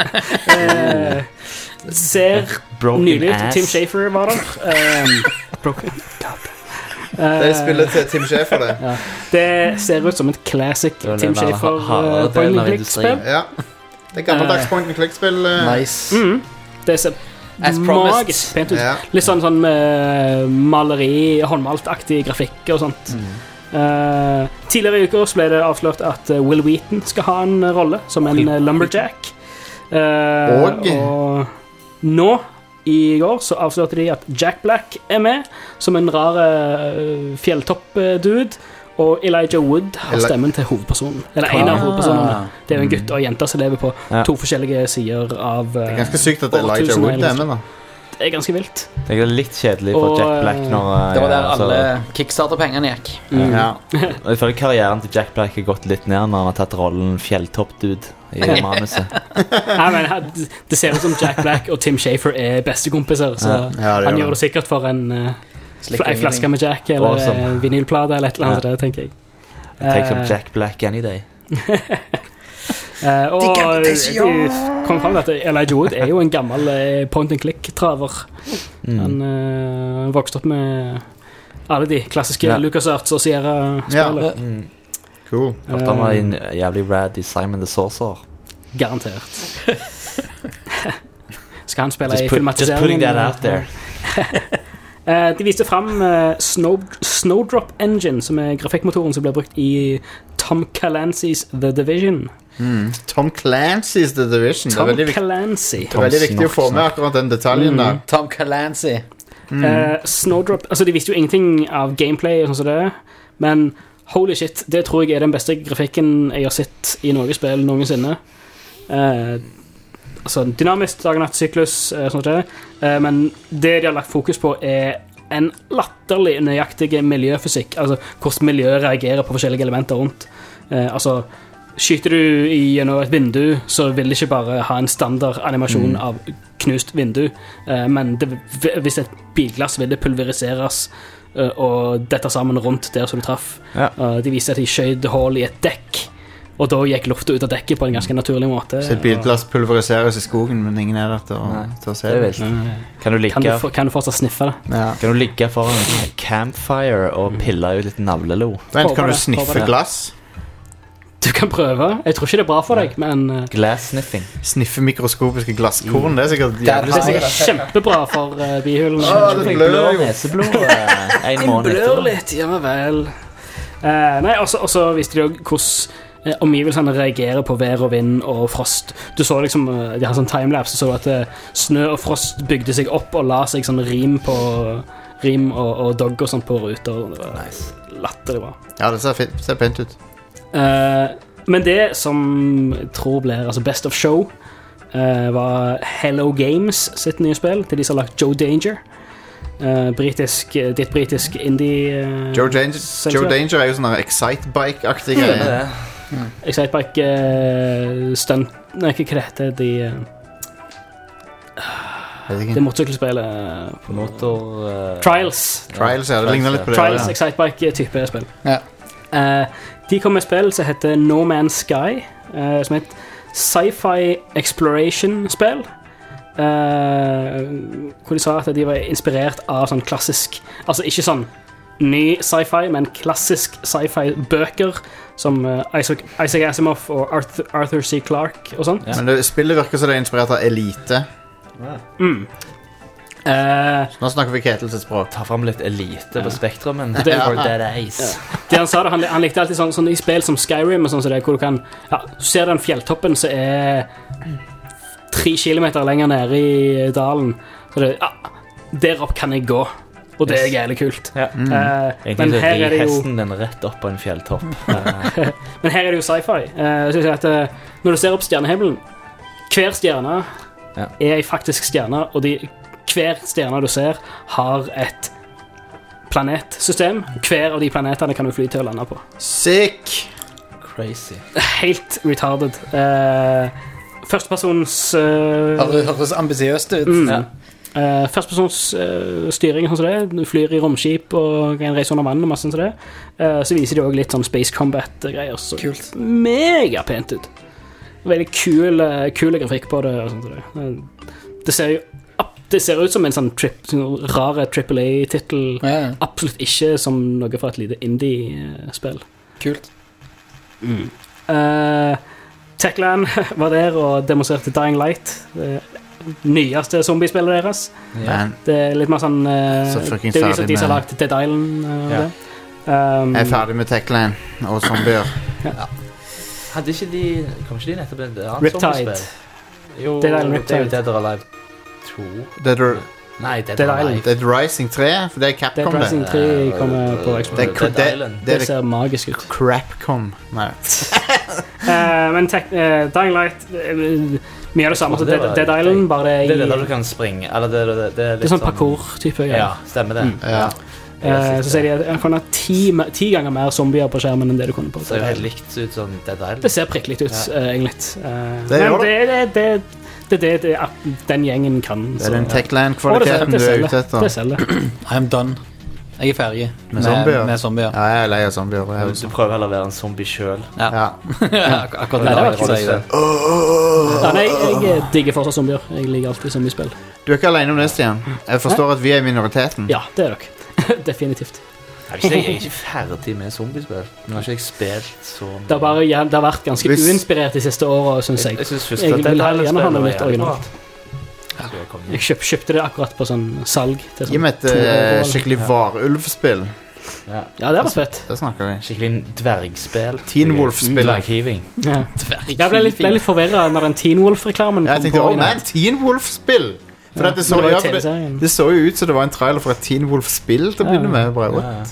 Ser nydelig ut. Tim Schafer var der. Broken God. Det spillet til Tim Schafer, det. Det ser ut som et classic Tim Schafer point and click-spill. Ja, det er gammeldags point and click-spill. Nice. Det ser magisk pent ut. Litt sånn maleri, håndmalt-aktig grafikk og sånt. Tidligere i uker ble det avslørt at Will Wheaton skal ha en rolle som en lumberjack. Og nå i går så avslørte de at Jack Black er med som en rar fjelltopp-dude, og Elijah Wood har stemmen til hovedpersonen. Eller en av hovedpersonene. Det er jo en gutt og en jente som lever på to forskjellige sider av det er ganske sykt at Elijah Wood er med, da. Det er ganske vilt. Det er litt kjedelig for Jack Black når det var der alle Kickstarter-pengene gikk. Og jeg føler karrieren til Jack Black har gått litt ned når han har tatt rollen fjelltopp-dude i manuset. Nei, men det ser ut som Jack Black og Tim Schafer er bestekompiser, så han gjør det sikkert for en flaske med Jack eller en vinylplate eller et eller annet, det tenker jeg. Take some Jack Black any day. Og det kom frem at Elijah Wood er jo en gammel point and click-traver. Han vokste opp med alle de klassiske LucasArts og Sierra-spillet. Cool. Han var en jævlig rad i Simon the Sorcerer. Garantert. Skal han spille i filmatiseringen? Just putting that out there. De viste frem Snowdrop Engine, som er grafikkmotoren som ble brukt i Tom Clancy's The Division. Tom Clancy's The Division. Tom Clancy. Det er veldig viktig å få med akkurat den detaljen der. Tom Clancy. Snowdrop, altså de visste jo ingenting av gameplay og sånn som det, men holy shit, det tror jeg er den beste grafikken jeg har sett i noe spill noensinne. Altså dynamisk dag-natt-syklus sånn som det, men det de har lagt fokus på er en latterlig nøyaktig miljøfysikk, altså hvordan miljøet reagerer på forskjellige elementer rundt. Altså skyter du gjennom et vindu, så vil det ikke bare ha en standard animasjon av knust vindu, men hvis et bilglass vil det pulveriseres og dette sammen rundt der som du traff. De viste at de skjøt hull i et dekk, og da gikk lufta ut av dekket på en ganske naturlig måte. Så et bilglass pulveriseres i skogen, men ingen er der til å se det. Kan du fortsatt sniffe det? Kan du ligge foran en campfire og pille ut litt navlelo? Vent, kan du sniffe glass? Du kan prøve. Jeg tror ikke det er bra for deg, men Glass sniffing. Sniffe mikroskopiske glasskorn, det er sikkert det er sikkert kjempebra for bihulen. Det blør neseblod en måned blør litt, ja vel. Nei, og så viste de jo hvordan omgivelsene reagerer på vær og vind og frost. Du så liksom, de har sånn timelapse, så at snø og frost bygde seg opp og la seg sånn rim og dogg og sånt på ruter. Det var latterlig bra. Ja, det ser pent ut. Men det som jeg tror blir Best of Show var Hello Games sitt nye spill til de som har lagt Joe Danger. Ditt britisk indie Joe Danger er jo sånn Excitebike-aktig greie. Excitebike stunt. Nei, ikke hva det heter. Det motorsykkelspillet Trials, ja, det ligner litt på det. Trials, Excitebike-type spill. Ja. De kom med spill som heter No Man's Sky, som er et sci-fi exploration-spill, hvor de sa at de var inspirert av sånn klassisk, altså ikke sånn ny sci-fi, men klassisk sci-fi-bøker som Isaac Asimov og Arthur C. Clarke og sånn. Ja. Men spillet virker som det er inspirert av Elite. Nå snakker vi Ketels språk. Ta frem litt Elite på spektrumen. For Dead Ace. Det han sa det, han likte alltid sånn i spill som Skyrim og sånn, så det, hvor du kan, du ser den fjelltoppen som er 3 kilometer lenger nede i dalen, så det, der opp kan jeg gå, og det er jævlig kult. Men her er det jo hesten den rett opp på en fjelltopp. Men her er det jo sci-fi. Så jeg sier at når du ser opp stjernehimmelen, hver stjerne er en faktisk stjerne, og hver stjerne du ser har et planetsystem. Hver av de planetene kan du fly til å lande på. Sick! Crazy. Helt retarded. Førstepersons høres ambisiøst ut. Førstepersons styring sånn som det. Du flyr i romskip og kan reise under vann og masse sånn som det. Så viser de også litt sånn space combat-greier. Så kult. Mega pent ut. Veldig kul grafikk på det. Og sånt som det. Det ser ut som en sånn rare AAA-titel. Absolutt ikke som noe for et lite indie-spill. Kult. Techland var der og demonstrerte Dying Light, det nyeste zombiespillet deres. Det er litt mer sånn det er jo de som har lagt Dead Island jeg er ferdig med Techland og zombier. Hadde ikke de kom ikke de nettopp et annet Riptide. Jo, Dead Island det er jo Dead or Alive 2. Dead Island. Dead Rising 3, for det er Capcom. Dead Rising 3 kommer på Xbox. Det ser magisk ut. Crapcom. Nei. Men Dying Light mye av det samme som Dead Island, bare det er der du kan springe. Eller det er sånn parkour-type. Ja, stemmer det. Så sier de at jeg kan ha 10 ganger mer zombier på skjermen enn det du kunne på. Det ser jo helt likt ut som Dead Island. Det ser prikkelig ut, egentlig. Men det den gjengen kan. Det er den Techland-kvaliteten du er ute etter. Det selger. I'm done. Jeg er ferdig med zombier. Ja, jeg er lei av zombier. Du prøver heller å være en zombie selv. Akkurat det var ikke det. Nei, jeg digger fortsatt zombier. Jeg liker alltid zombiespill. Du er ikke alene om det, Stian. Jeg forstår at vi er minoriteten. Ja, det er dere. Definitivt. Jeg er ikke ferdig med zombiespill. Nå har ikke jeg spilt så mye. Det har vært ganske uinspirert de siste årene, synes jeg. Jeg vil gjerne ha noe litt originalt. Jeg kjøpte det akkurat på sånn salg. Gi meg et skikkelig varulvspill. Ja, det var fett. Det snakker vi. Skikkelig dvergspill. Teen Wolf-spill. Jeg ble litt forvirret når den Teen Wolf-reklamen kom på. Jeg tenkte, Teen Wolf-spill! For det så jo ut som det var en trailer for et Teen Wolf-spill til å begynne med.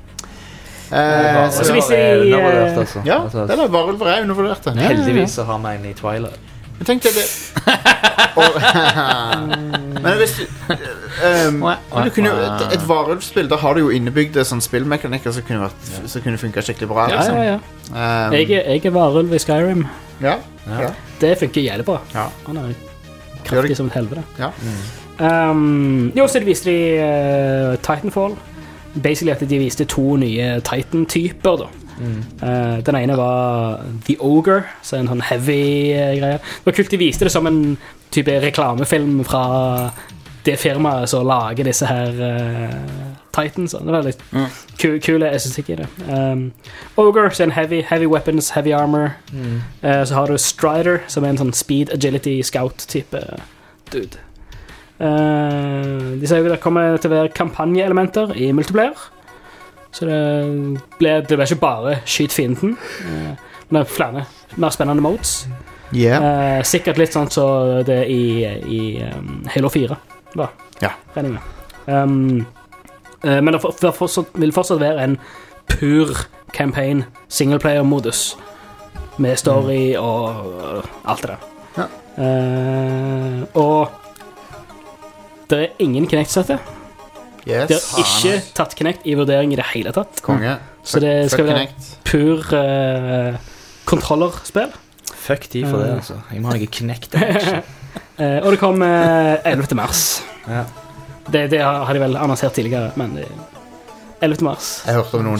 Så hvis de ja, det er varulver er undervurdert. Heldigvis så har vi en i Twilight. Jeg tenkte det men hvis du kunne et varulvspill, da har du jo innebygde sånn spillmekanikker som kunne funket skikkelig bra liksom. Jeg er varulv i Skyrim. Det funker jævlig bra. Han er kraftig som et helvete. Jo, så viste de Titanfall. Basically at de viste 2 nye Titan-typer da. Den ene var The Ogre, så en sånn heavy greie. Det var kult, de viste det som en type reklamefilm fra det firmaet som lager disse her Titans. Det er litt kule estetikk i det. Ogre, så er en heavy weapons, heavy armor. Så har du Strider, som er en sånn speed, agility, scout-type dude. De sier jo det kommer til å være kampanjeelementer i multiplayer. Så det blir ikke bare skyt fienden, men det er flere mer spennende modes. Sikkert litt sånn så det i Halo 4 da, regning med. Men det vil fortsatt være en pur campaign singleplayer-modus med story og alt det der. Og det er ingen Kinect-støtte. Det har ikke tatt Kinect i vurdering i det hele tatt. Konge. Så det skal være pur kontrollerspill. Fuck de for det, altså. Jeg må ha ikke Kinect. Og det kom 11. mars. Det har de vel annonsert tidligere, men 11. mars. Jeg hørte om noen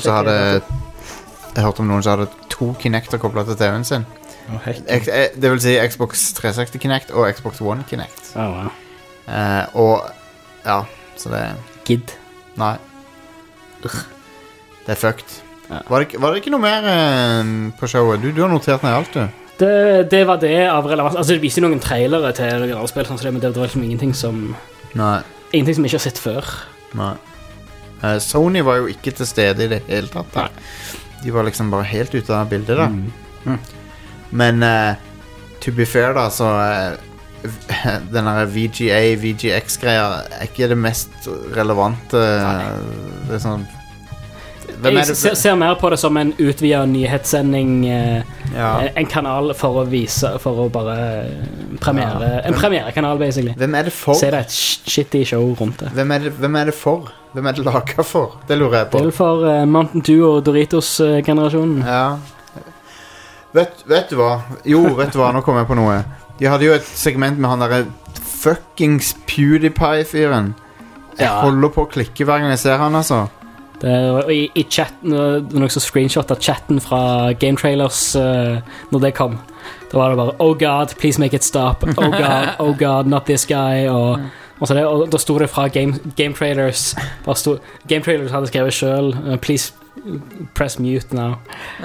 som hadde 2 Kinecter koblet til TV-en sin. Det vil si Xbox 360 Kinect og Xbox One Kinect. Og ja, så det Gidd. Nei. Det er fucked. Var det ikke noe mer på showet? Du har notert ned alt, du. Det var det av relevans. Altså, det viser noen trailere til originalspill, sånn, men det var liksom ingenting som ingenting som vi ikke har sett før. Nei. Sony var jo ikke til stede i det hele tatt da. De var liksom bare helt ute av bildet da. Men to be fair da, så den der VGA, VGX-greia er ikke det mest relevante. Det er sånn jeg ser mer på det som en utvidet nyhetssending, en kanal for å vise, for å bare premiere, en premierekanal basically. Hvem er det for? Så er det et shitty show rundt det. Hvem er det for? Hvem er det laget for? Det lurer jeg på. Det er for Mountain Dew og Doritos-generasjonen. Ja. Vet du hva? Jo, vet du hva? Nå kommer jeg på noe. De hadde jo et segment med han der fuckings PewDiePie-fyren. Jeg holder på å klikke hver gang jeg ser han, altså. I chatten, det var noe så screenshot av chatten fra Game Trailers når det kom. Da var det bare oh god, please make it stop. Oh god, not this guy. Og da stod det fra Game Trailers. Game Trailers hadde skrevet selv please press mute now.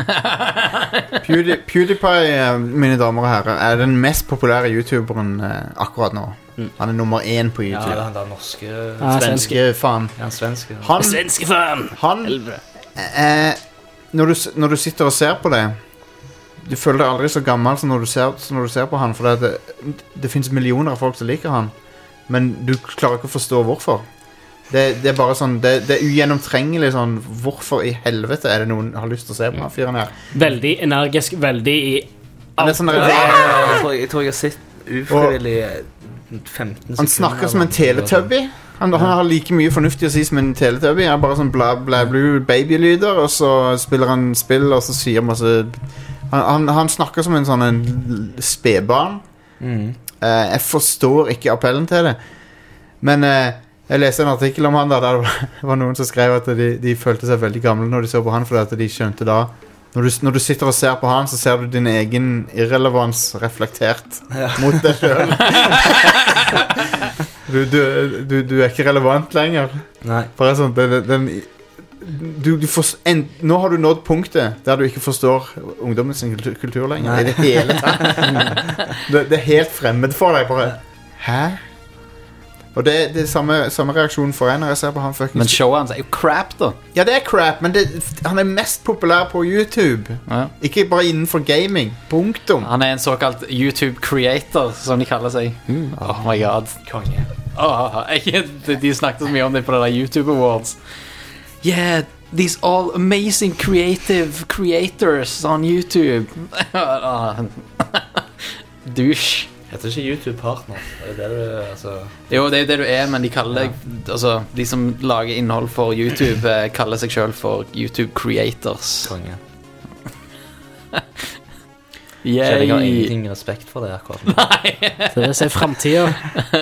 PewDiePie, mine damer og herrer, er den mest populære YouTuberen akkurat nå. Han er nummer 1 på YouTube. Ja, han er norske svenske fan. Ja, svenske. Svenske fan. Når du sitter og ser på det, du føler deg aldri så gammel som når du ser på han, for det finnes millioner av folk som liker han, men du klarer ikke å forstå hvorfor. Det er bare sånn, det er ugjennomtrengelig sånn, hvorfor i helvete er det noen har lyst til å se på han fyren her? Veldig energisk, veldig i sånn jeg tror jeg har sett ufrivillig 15 sekunder. Han snakker som en teletubby. Han har like mye fornuftig å si som en teletubby. Han er bare sånn bla bla blue babylyder, og så spiller han spill, og så sier masse han snakker som en sånn en spedbarn. Jeg forstår ikke appellen til det. Men jeg leste en artikkel om han der det var noen som skrev at de følte seg veldig gamle når de så på han, fordi at de skjønte da når du sitter og ser på han, så ser du din egen irrelevans reflektert mot deg selv. Du er ikke relevant lenger. Nei. Bare sånn, nå har du nådd punktet der du ikke forstår ungdommens kultur lenger. I det hele tatt. Det er helt fremmed for deg. Bare, hæ? Og det er samme reaksjon for en når jeg ser på han fucking. Men showet hans er jo crap da. Ja, det er crap, men han er mest populær på YouTube. Ikke bare innenfor gaming. Punktum. Han er en såkalt YouTube creator, som de kaller seg. Oh my god. Konge. De snakket så mye om det på det der YouTube Awards. Yeah, these all amazing creative creators on YouTube. Douche. Heter ikke YouTube-partner? Det det du, altså... Jo, det er det du er, men de kaller deg altså, de som lager innhold for YouTube kaller seg selv for YouTube creators. Konge. Jeg har ingenting respekt for det akkurat. Nei. Det er fremtiden.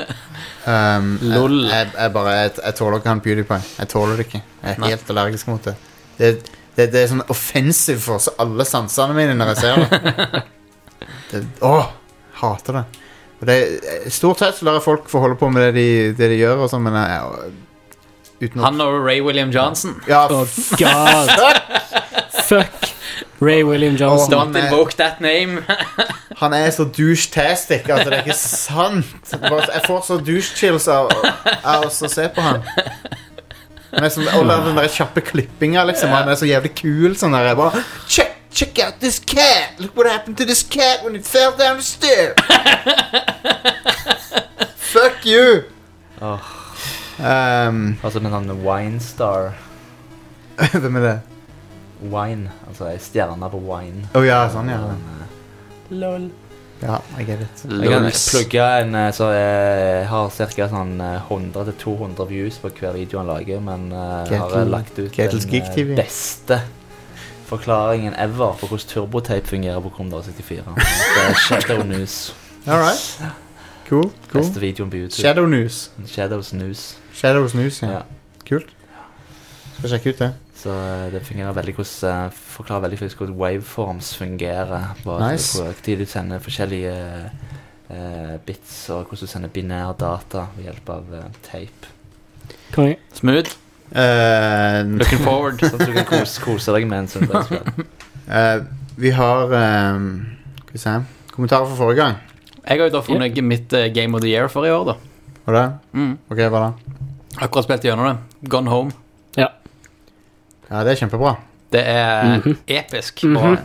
Lol. Jeg tåler ikke han PewDiePie. Jeg tåler det ikke. Jeg er helt allergisk mot det. Det er sånn offensiv for alle sansene mine når jeg ser det. Hater det. Og stort sett så lar jeg folk få holde på med det de gjør og sånn, men Han og Ray William Johnson. Ja, God. Fuck Ray William Johnson. Don't invoke that name. han så douche-tastic, det ikke sant. Jeg får så douche-chills av å se på han. Han som, og den der kjappe klippinga, liksom. Han så jævlig kul, sånn der. Jeg bare, check out this cat. Look what happened to this cat when it fell down the stairs. Fuck you. Altså den Wine-star. Hvem det? Wine, altså stjerne på wine. Ja, sånn, ja. Lol. Ja, I get it. Jeg kan plugge så jeg har cirka sånn 100-200 views på hver video han lager, men har lagt ut den beste forklaringen ever på hvordan turbotape fungerer på Commodore 64. Det Shadow News. Alright. Cool. Beste videoen på YouTube. Shadow News, ja. Kult. Skal sjekke ut det. Så det fungerer veldig forklarer veldig hvordan waveforms fungerer. Nice. Hvordan du sender forskjellige bits, og hvordan du sender binær data ved hjelp av tape. Smooth. Looking forward. Sånn at du kan kose deg med en sånn. Vi har skal vi se, kommentarer for forrige gang. Jeg har jo da funnet mitt Game of the Year for i år da. Var det? Ok, hva da? Akkurat spilt gjennom det. Gone Home. Ja, det kjempebra. Det episk.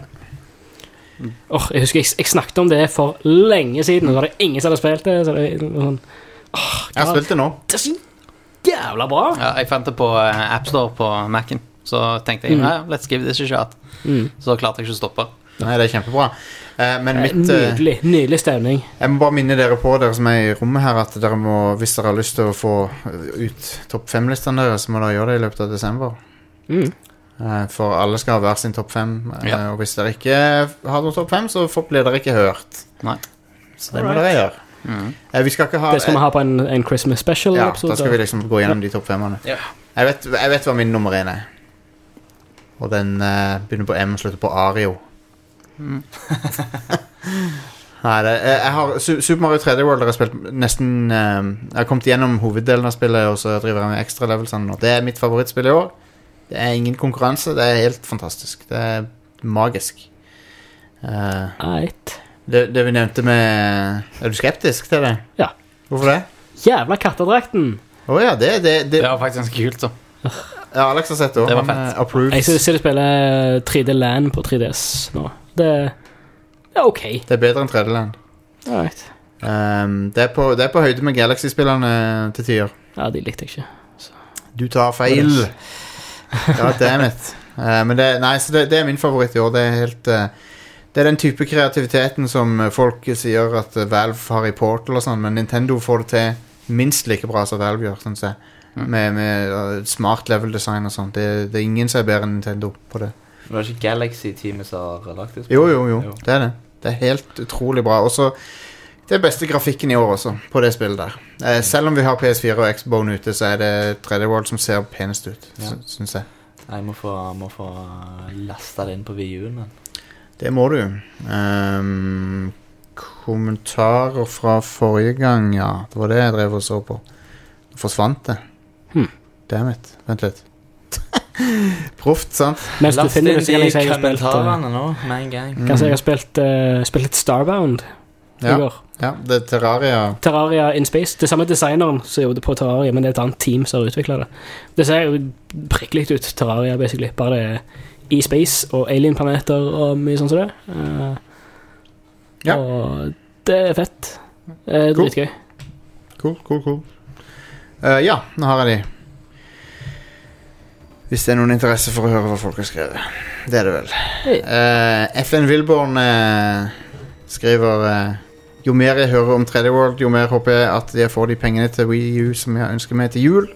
Jeg husker jeg snakket om det for lenge siden, og så var det ingen som hadde spilt det. Så det sånn, jeg har spilt det nå. Det så jævla bra. Ja, jeg fant det på App Store på Mac'en. Så tenkte jeg, let's give this a shot. Så klarte jeg ikke å stoppe. Nei, det kjempebra. Men nydelig stemning. Jeg må bare minne dere på, dere som i rommet her, at dere må, hvis dere har lyst til å få ut topp 5-listene deres, så må dere gjøre det i løpet av desember. For alle skal ha hver sin topp 5, og hvis dere ikke har noen topp 5, så blir dere ikke hørt. Nei. Så det må dere gjøre. Vi skal ikke ha, det skal vi ha på en Christmas special episode. Da skal vi liksom gå gjennom de topp 5-ene. Jeg vet hva min nummer 1 og den begynner på M og slutter på Ario. Nei, jeg har Super Mario 3D World har jeg spilt nesten jeg har kommet gjennom hoveddelen av spillet, og så driver jeg med ekstra levelsene nå. Det mitt favorittspill i år. Det ingen konkurranse, det helt fantastisk. Det magisk. Det vi nevnte med, du skeptisk til det? Ja. Hvorfor det? Jævla kattedrakten. Ja, det var faktisk ganske kult så. Ja, Alex har sett det. Det var fett. Jeg synes det spiller 3D Land på 3DS nå. Det ok. Det bedre enn 3D Land. Alright. Det på høyde med Galaxy-spillerne til tider. Ja, de likte jeg ikke så. Du tar feil. Ja, dammit. Men det min favoritt i år. Det helt det den type kreativiteten som folk sier at Valve har i Portal og sånn, men Nintendo får det til minst like bra som Valve gjør, synes jeg. Med smart level design og sånn. Det ingen som bedre enn Nintendo på det. Det var ikke Galaxy-teamet som har lagt det? Jo. Det det. Det helt utrolig bra. Også det beste grafikken i år også, på det spillet der. Selv om vi har PS4 og Xbone ute, så det 3D World som ser penest ut, synes jeg. Jeg må få lastet det inn på Wii U-en. Det må du. Kommentarer fra forrige gang, ja. Det var det jeg drev og så på. Forsvant det. Dammit. Vent litt. Proft, sant? Mens du finner det, så kan jeg si jeg har spilt kommentarene nå, med en gang. Kanskje jeg har spilt litt Starbound i går. Ja, det er Terraria in Space. Det er samme designeren som gjorde det på Terraria, men det er et annet team som har utviklet det. Det ser jo prikkelig ut, Terraria, basically. Bare det i space og alien-planeter og mye sånn som det. Og det er fett. Det er dritgøy. Cool. Ja, nå har jeg de. Hvis det er noen interesse for å høre hva folk har skrevet. Det er det vel. FN Wilborn skriver jo mer jeg hører om 3D World, jo mer håper jeg at jeg får de pengene til Wii U som jeg ønsker meg til jul.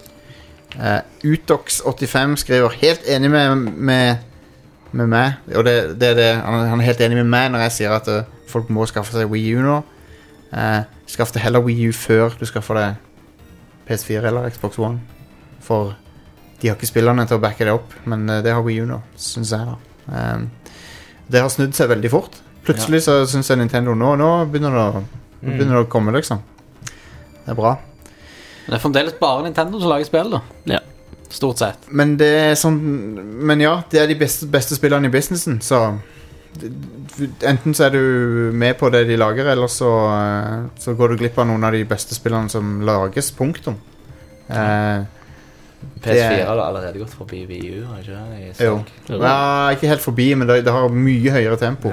Utox85 skriver helt enig med meg, og det er det. Han helt enig med meg når jeg sier at folk må skaffe seg Wii U nå. Skaff deg heller Wii U før du skaffer deg PS4 eller Xbox One, for de har ikke spillerne til å backe det opp, men det har Wii U nå, synes jeg da. Det har snudd seg veldig fort. Plutselig så synes jeg Nintendo nå begynner det å komme, liksom. Det er bra. Men det er fremdeles bare Nintendo som lager spill, da. Ja. Stort sett. Men det er sånn. Men ja, det er de beste spillerne i businessen, så enten så er du med på det de lager, eller så går du glipp av noen av de beste spillerne som lages, punktum. PS4 har allerede gått forbi Wii U, har ikke det? Jo. Ja, ikke helt forbi, men det har mye høyere tempo.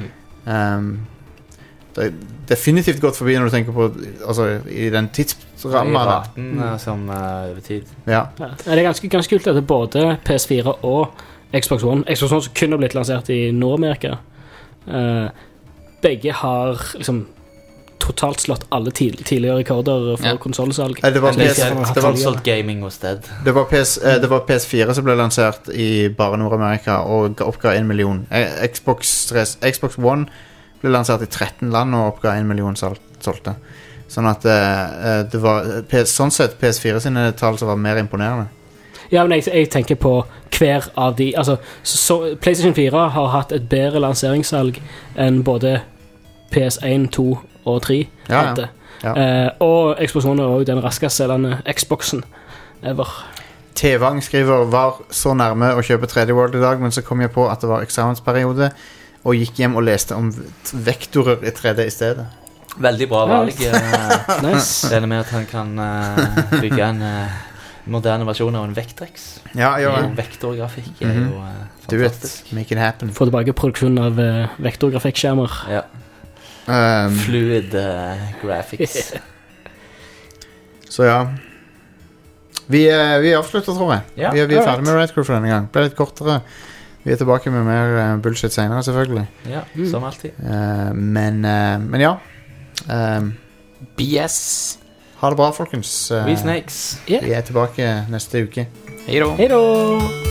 Det er definitivt gått forbi når du tenker på altså, i den tidsrammen som over tid. Ja. Det er ganske kult at det både PS4 og Xbox One som kunne blitt lansert i Nord-Amerika, begge har liksom totalt slått alle tidligere rekorder for konsolsalg. Det var console gaming was dead. Det var PS4 som ble lansert i bare Nord-Amerika og oppga 1 million. Xbox One ble lansert i 13 land og oppga 1 million solgte. Sånn at det var sånn sett PS4 sine tall som var mer imponerende. Ja, men jeg tenker på hver av de altså, PlayStation 4 har hatt et bedre lanseringssalg enn både PS1, 2 og 3 hadde. Og Xbox One er også den raskest selgende Xboxen ever. Tevang skriver var så nærme å kjøpe 3D World i dag, men så kom jeg på at det var eksamensperiode og gikk hjem og leste om vektorer i 3D i stedet. Veldig bra valg. Nice. Det med at han kan bygge en moderne versjon av en Vectrex. Ja. Vektorgrafikk er jo fantastisk. Make it happen. Få tilbake produksjonen av vektorgrafikkskjermer. Ja. Fluid graphics. Så ja. Vi avslutter, tror jeg. Ja, vi er ferdig med Red Crew for denne gang. Ble litt kortere. Vi er tilbake med mer bullshit senere, selvfølgelig. Ja, som alltid. Men ja. BS. Ha det bra, folkens. We Snakes. Vi er tilbake neste uke. Hei då. Hei då.